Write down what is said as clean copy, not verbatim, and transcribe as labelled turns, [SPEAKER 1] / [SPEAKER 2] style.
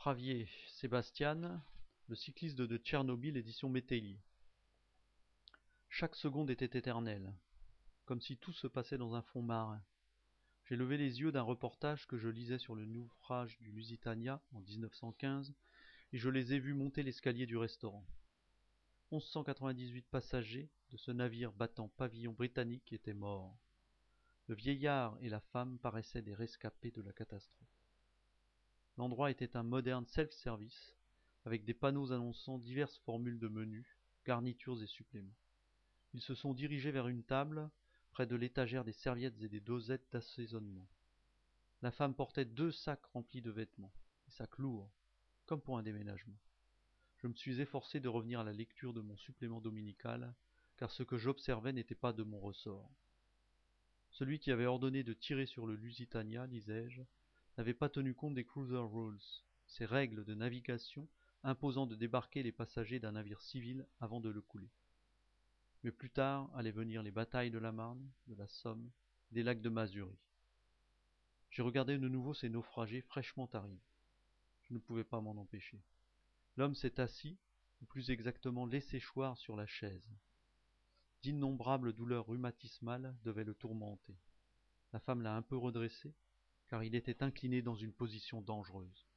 [SPEAKER 1] Javier Sebastián, le cycliste de Tchernobyl, édition Métayer. Chaque seconde était éternelle, comme si tout se passait dans un fond marin. J'ai levé les yeux d'un reportage que je lisais sur le naufrage du Lusitania en 1915 et je les ai vus monter l'escalier du restaurant. 1198 passagers de ce navire battant pavillon britannique étaient morts. Le vieillard et la femme paraissaient des rescapés de la catastrophe. L'endroit était un moderne self-service, avec des panneaux annonçant diverses formules de menus, garnitures et suppléments. Ils se sont dirigés vers une table, près de l'étagère des serviettes et des dosettes d'assaisonnement. La femme portait 2 sacs remplis de vêtements, des sacs lourds, comme pour un déménagement. Je me suis efforcé de revenir à la lecture de mon supplément dominical, car ce que j'observais n'était pas de mon ressort. Celui qui avait ordonné de tirer sur le Lusitania, lisais-je, n'avait pas tenu compte des cruiser rules, ces règles de navigation imposant de débarquer les passagers d'un navire civil avant de le couler. Mais plus tard allaient venir les batailles de la Marne, de la Somme, des lacs de Mazurie. J'ai regardé de nouveau ces naufragés fraîchement arrivés. Je ne pouvais pas m'en empêcher. L'homme s'est assis, ou plus exactement laissé choir sur la chaise. D'innombrables douleurs rhumatismales devaient le tourmenter. La femme l'a un peu redressé, car il était incliné dans une position dangereuse.